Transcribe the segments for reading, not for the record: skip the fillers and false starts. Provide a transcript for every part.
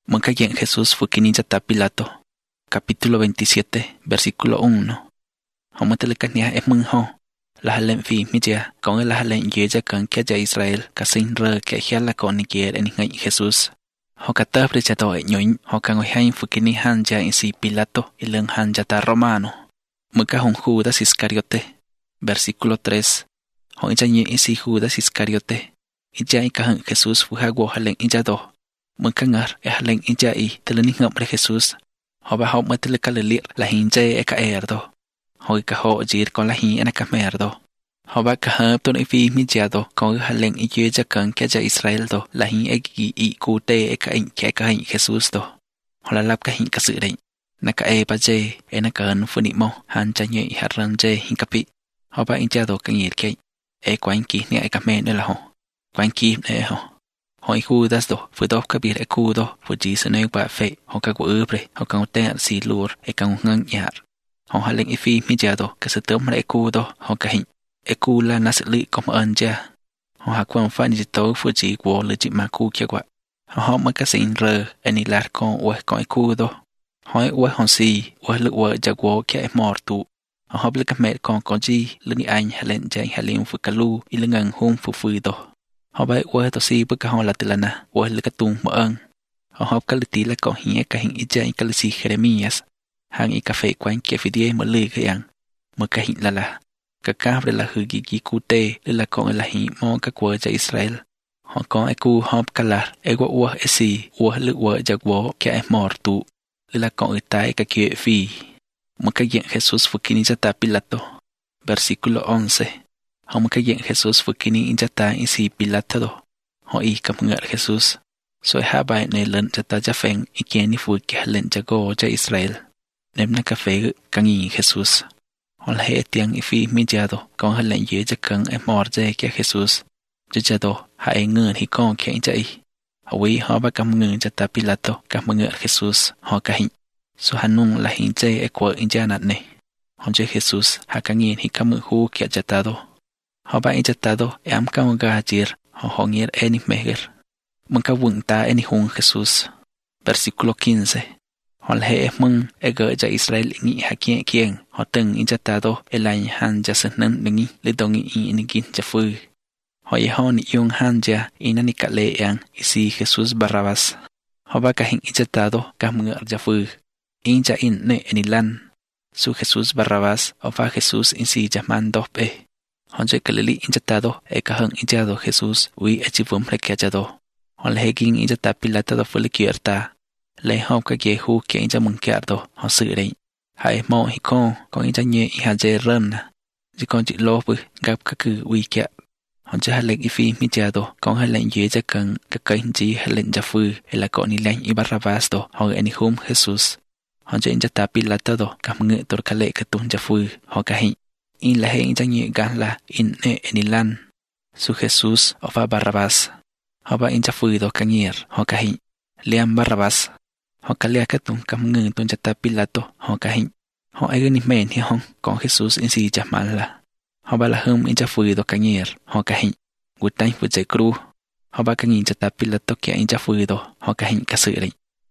Moncayen Jesús fue quinillata Pilato. Capítulo 27, versículo 1. Homotelecania es munho. La halen fi midia, con la halen yeja con que ya Israel, casin re que hiala con niquier en Jesús. Hocata brechado ñoin, hocan ohain fue quinihan ya en si Pilato y lenhan yata romano. Muca un Judas Iscariote. Versículo 3. Hoijañe en si Judas Iscariote. Y ya en cajan Jesús fue hago halen y ya do. Muncangar es halen y ya y telenin hombre Jesús. Hoba hop metelecalir la hinje eka erdo. Hoi caho jir con la hin en a merdo. Hoba cahab ton ifi midiado con halen y yeja con que ya Israel do la hin egi y cute eka in que eka in Jesús do. Hola lap ka hin kasire. Naka ba je en a kan funimo han chanye y harran je hin kapi. Hoba injado kan yir ke. Quanki ni eka me ne la ho. Quanki ne ho. Hoi Judas do fue dos kabir ekudo fue Jesus no ba fe ho ka gubre ho ka ter si lur e ka ngang yar ho halen ifi midiado ka se tom ekudo ho ka hin ekula nasli kom anja ho ha kwang fa ni to fue ji wo le ji ma ku kya kwa ho ma ka sin re ani lar kon o ko ekudo hoi o hon si o le o ja wo kya e mortu ho ble ka me kon ji le ni an halen ja halen fu kalu ilangang hum fu do. Họ bay qua tàu si bức họ là từ lần nào qua lưỡi tung mở ơn họ cái lưỡi tí là có hiến cái hình ít cái lưỡi si Jeremias hàng ít cà phê quán kẹt phía dưới mở lưỡi cái ăn mở cái hình là cái cá đây là hư ghi cụ tê đây là con là hình mong các quốc gia Israel họ có ai cu họp cái là ai qua ai si qua lưỡi qua giặc võ cái mор tụ đây là con người tai cái kia phi mở cái diện Jesus phục kinh cho ta Pilato versículo 11. Họ mới cái Jesus fue kini injata in si Pilato do. Họ y cầm ngợi Jesus. Rồi hạ bài này lên jata jafen y kia ni fui kia lên jago ja Israel. Ném na cà phê căng nhìn Jesus. Họ là hệ tiếng y phi mi jado. Còn hạ lên dưới ja căng em mor ja kia Jesus. Ja jado hạ e ngươn hi con kia ja y. Họ quý họ ba cầm ngươn jata Pilato cầm ngợi Jesus. Họ cả hình. So hạ nung là hình ja e quả inja nat ne. Họ ja Jesus hạ căng nhìn hi cầm ngưỡng hu kia jata do. Họ ba injatado am cao gajir ho ngir eni meher manka wunta eni hun Jesus versículo 15 họ he mung ega ja Israel ngi hakien kien họ từng injatado elai han ja sanan ngi le dongi in gin ja fu họ ye hon yung han ja inani kale yang isi Jesus Barrabas họ ba ka hin injatado kam ngar ja fu inja in ne eni lan su Jesus Barrabas o fa Jesus in si llamando pe họ chơi cái lý injatado e cả hưng injado Jesus uy e chivum rekiachado họ le hegin injata Pilato do fue kierta le hom ka ge hu ke inja munkiardo họ sự đấy hai mo hi con inja nye i ha je ren ji con chỉ lo bu gap ka cứ uy kia họ chơi halen ifi midiado con halen ye ja kan ka kai ji halen ja fu e la con ni len i Barrabas do họ ani hum Jesus họ chơi injata Pilato do kam nge tor kale ka tun ja fu họ ka hin in la hen janye gan la in ne enilan su Jesus o fa Barrabas hoba in jafui do kanyer ho kahin liam Barrabas ho kalia ka tung kam ngung tun jata Pilato ho kahin ho ai ni men hi hong con Jesus in si jamal la hoba la hum in jafui do kanyer ho kahin gutai fu je cru hoba kanyin jata Pilato ke in jafui do ho kahin ka siri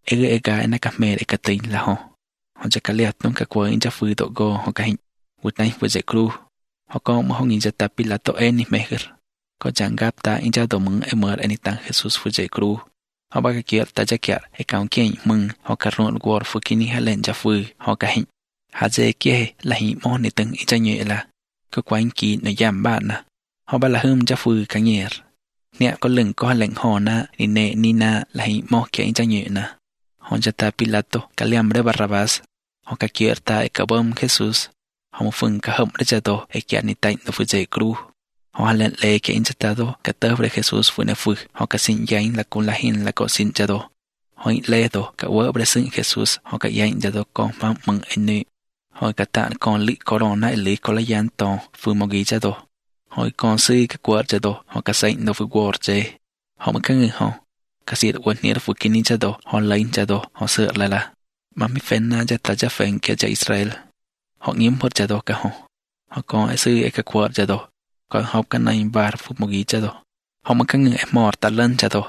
ega na ka mer e ka tin la ho jakalia tung ka ko in jafui do go ho kahin Utnai fue de cruz. Họ có một hông injata Pilato eni meher. Có chẳng gap ta injado mừng emer eni tang Jesus fue de cruz. Họ ba cái kia ta ja kia e kaun kia mừng họ cả rộn gwar fue kini halen ja fue họ cả hình. Hà dê kia là hình mô ni từng inja nhẹ là có quanh kỳ nơi giam bạn na. Họ ba là hâm ja fue cả nyer. Nè có lưng có lệnh họ na ni nè ni na là hình mô kia inja nhẹ na. Họ jata Pilato kaliam re Barrabas. Họ cả kia ta e ka bom Jesus. Họ một phần cả hầm đã cho tôi e kia ni tay nó phụ dạy cru họ lên lệ cái injatado cả tơ về Jesus phụ nè phụ họ cả xin giấy là cũng là hin là có xin cho tôi họ lệ tôi cả vợ về xin Jesus họ cả giấy cho tôi con mang mừng anh nữ họ cả tạ con lý có đòn nãy lý có lấy gián to phụ một gì cho tôi họ còn suy các quật cho tôi họ cả say nó phụ quật chơi họ mới các người họ cả sự quật nhớ phụ kinh cho tôi họ lấy cho tôi họ sợ là mà mi phen na cho ta cho phen kia cho Israel họ nghiêm hốt cho tôi cả họ có ai sư ai các quật cho tôi còn học cái này và phục một gì cho tôi họ mới các người em mò ta lên cho tôi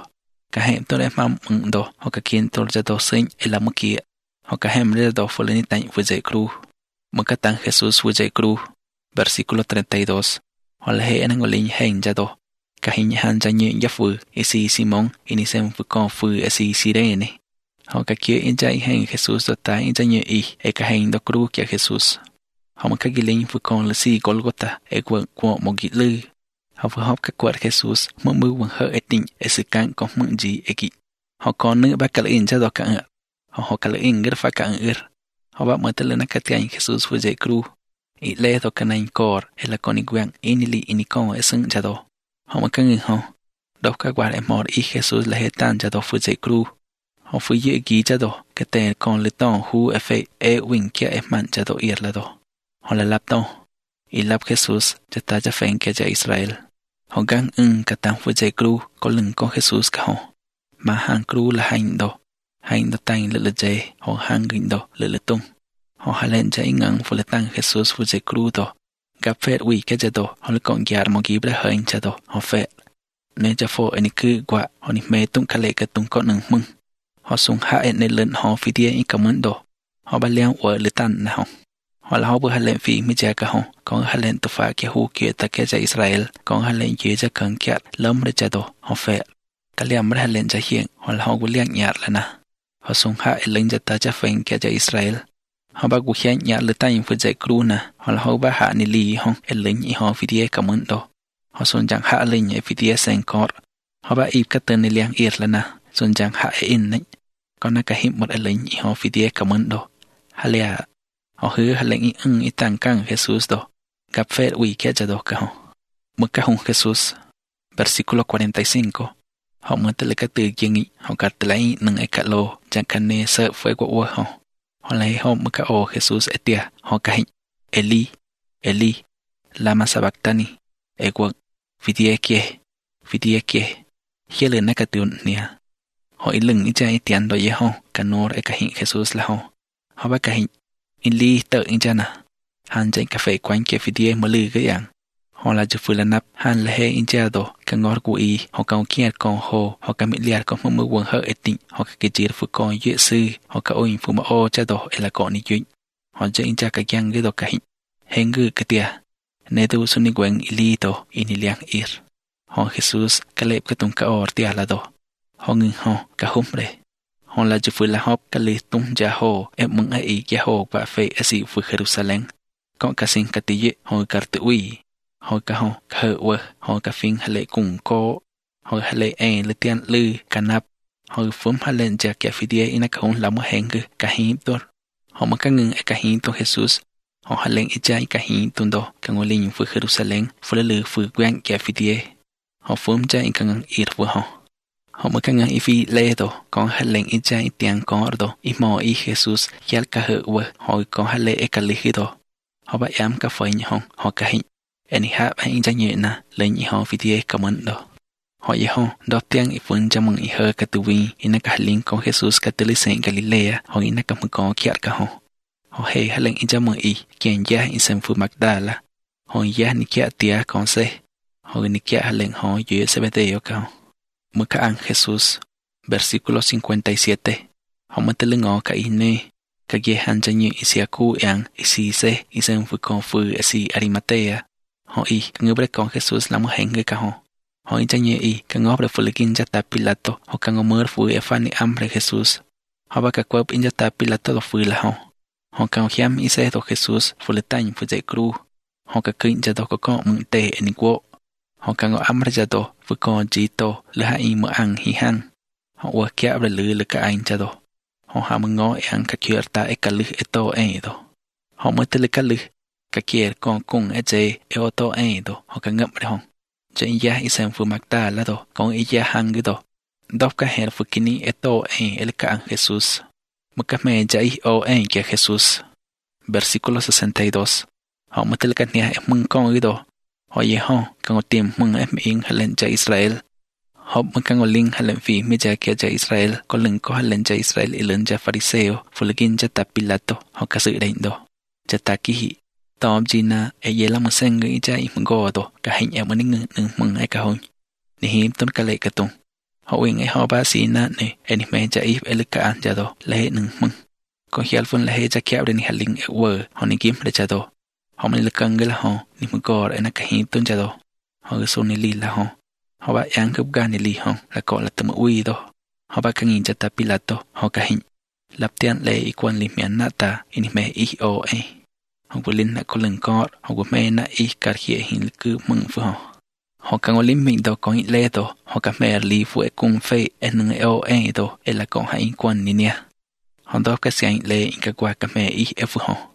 Cả hẹm tôi đã mong mừng đồ, hoặc cả kiến tôi ra đồ sinh, là một kia, hoặc cả hẹm ra đồ phụ lên tạnh với dạy cru. Một cái tăng Jesus với dạy cru. Versículo 32. Hoặc là hệ năng ngồi lên hành ra đồ. Cả hình hàn ra nhện giáp vừa, si Simon, ini xem vừa con vừa si Sirene. Họ cả kia in ra hành Jesus đồ ta in ra nhện cả hành đồ cru kia Jesus. Họ một cái ghi lên vừa con là si Golgotha, quận một ghi lư. Họ vừa học các quạt Jesus, một mưu bằng hở tình, sự cạn có mượn gì kị. Họ còn nữa bác cả in ra đồ cả ngựa. Họ cả in ngất phá cả ngựa. Họ bác mở tên lên các tiền Jesus vừa dạy cru. Ý lê đồ cả nành cor, là con iguan, ini con sưng ra đồ. Họ mà các người họ, đọc các quạt mọt Jesus là hết tan ra đồ vừa dạy cru. Họ vừa dễ ghi ra đồ, cái tên con lê tông hú wing kia mặn ra đồ là đồ. Họ là lạp tông. Ý lạp Jesus, cho ta cho phèn kia cho Israel. Họ găng cả tăng vừa dạy cru, có lưng con Jesus cả họ. Mà hàng cru là hành đồ tanh lỡ dạy, họ hàng gìn đồ lỡ tung. Họ hạ lên chạy ngang vừa tăng Jesus vừa dạy cru đồ. Gặp phết uy cái giờ đồ, họ là còn già một ghi bđã hơi cho đồ, họ phết. Nên cho phô anh cứ quả, họ nị mê tung khá lệ cái tung có nâng mừng. Họ xuống hạ nên lên họ phi đĩa cảm ơn đồ. Họ bà leo ở lỡ tăng nào. Họ là họ vừa hạ lên phi mới chạy cả họ, còn hạ lên tù phá kia hú kia ta kia cho Israel, còn hạ lên dưới cho cần kia lâm ra cho đồ, họ phết. Cả liam hạ lên cho hiện, họ là họ vừa liang nhạt là nà. Họ xuống hạ lên cho ta cho phèn kia cho Israel. Họ bà cuộc khen nhạc lửa tay vừa dạy cru nà. Họ là họ bà hạ nì lì hông. Lính ý họ vì đĩa cảm ơn đồ. Họ xuân chẳng hạ linh vì đĩa sen cọt. Họ bà ịp các tên nì liang ịt là nà. Xuân chẳng hạ in nếch. Còn nà cả hiệp một lính ý họ vì đĩa cảm ơn đồ. Hà lìa. Họ hứa hà lính ý tăng căng Jesus đồ. Gặp phết uy kia cho đồ cả họ. Một cái hông Jesus. Versículo 45. Họ mới tới lấy các từ kiên nghị. Họ gạt lấy nâng cả lô. Chẳng cả nê sợ với quả ua họ. Họ lấy họ một cái ô Jesus etia, họ cái hình, Eli, lama sabachthani, quận, vidie kia, khi lên cái tiêu nè, họ ý lưng ý chạy tiền đòi họ, cái nô cái hình Jesus là họ bắt cái hình, Eli tự ý cha nè, han chạy cà phê quán kia vidie mà lư cái dạng, họ là chụp phơi nắp, han là hệ ý cha đồ, cái ngót của ý, họ cầu kia con hồ, họ cái mỹ liệt con mơ quần hở eting, họ cái chỉ phụ con dễ sư, họ cái ôi phụ mà ô cha đồ, là con đi chuyện, họ chạy ý cha cái giang cái đồ cái hình, hẹn gư cái tia, nên tôi xuân đi quen Eli đồ, ini liang ir, họ Jesus cái lệp cái tung cái ô tia là đồ, họ ngưng họ cái hôm đấy, họ là chụp phơi là họp cái lệp tung cha hồ, em mừng ai cha hồ và phê ở sĩ phụ Jerusalem, còn cái sinh cái tia, họ cái tự uy. Họ cả họ khờ vợ họ cả phim hà lệ cùng cô họ hà lệ lệ tiền lư cả nắp họ phốm hà lên trả kẻ phi đĩa ina không làm một hẹn cứ cả hiến tốt họ mà các ngừng cả hiến tốt Jesus họ hà lên ít trái cả hiến tốt đó cả ngôi linh vừa Jerusalem vừa lư vừa quen kẻ phi đĩa họ phốm trái cả ngừng ít vừa họ mà các ngừng ít phi lệ đó còn hà lên ít trái tiền có đó ít mò ít Jesus giá cả hở vợ họ còn hà lệ cả lì đó họ bắt ám cả phơi họ cả hiến anh hạ hãy cho nhẹ nè lên họ vì thế cảm ơn đó họ vậy họ đó tiếng ít vốn cho mừng ít hơn cái từ vi ina cả linh con Jesus cái từ lịch sử Galilea họ ina cả một con kia cả họ hay hay lên cho mừng ít kiện giá in xem phụ mặc đà là họ giá ni kia tia con xe họ ni kia hay lên họ dưới CBT cả một cái anh Jesus versículo 57 họ mới tới ngõ cái ine cái ghé han cho nhẹ Isiaku yang Isise isem phụ con phụ Isi Arimatea họ y cái người bác con Jesus là một hẹn người cả họ y cho nhẹ y cái ngõ bác phụ kinh cho ta Pilato họ cái ngõ mơ phụ Ephani amre Jesus họ bác cái quẹp in cho ta Pilato là phụ là họ cái khiam y xe tổ Jesus phụ lệ tanh phụ dạy cru họ cái kinh cho tổ có con mượn tệ anh quốc họ cái ngõ amre cho tổ phụ con chỉ tổ là hai mở ăn hi hăng họ qua kia là lư là cái anh cho tổ họ ham ngõ ăn cái kia ta cái lư eto anh tổ họ mới tới cái lư cái kia con cùng ở đây ở tô ấy đó họ cái ngậm đấy không cho ý giá ý xem phụ mặc ta là đó còn ý giá hàng cái đó đọc cái hệ phụ kinh ở tô ấy ở cái anh Jesus một cái mẹ dạy ở ấy cái Jesus versículo 62 họ mới tới cái nhà mừng con cái đó họ vậy họ cần tìm mừng em yên hay lên cho Israel họ mới cần linh hay lên vì mới dạy kia cho Israel có lần có hay lên cho Israel lên cho Pharisee phụ linh cho ta Pilato họ cái sự đánh đó cho ta kỹ tóm Gina ấy là một sen người chạy một gò đó cả hình em mới ngừng mừng ai cả hôn để hiếm tôn cả lệ cả tung Họ uyên ấy họ ba xí nà nè, em mẹ cha ít em lực an cha đó, là hệ nâng mừng. Có hiel phân là hệ cha kéo đến hạt linh word, họ nên kiếm là cha đó. Họ mới lực căng cái là họ, nên mới gọi em cái hình tôn cha đó. Họ cái số này lì là họ ba yang cấp gan này lì họ, là gọi là tầm uy đó. Họ ba cái nhìn cha ta Pilato, họ cái hình. Lập tiền lệ ý quan lì miễn nạ ta, em mẹ ý ô ấy. Họ có linh là có lần cọt, họ có mẹ nạ ý cả khía hình cứ mừng với họ. Họ càng có linh mình đó có những lệ đó, họ cả mẹ lì với cùng phê em nâng ô ấy đó, em là có hai quan này nè. Họ đó cái sáng lệ cả qua cả mẹ ý ép với họ.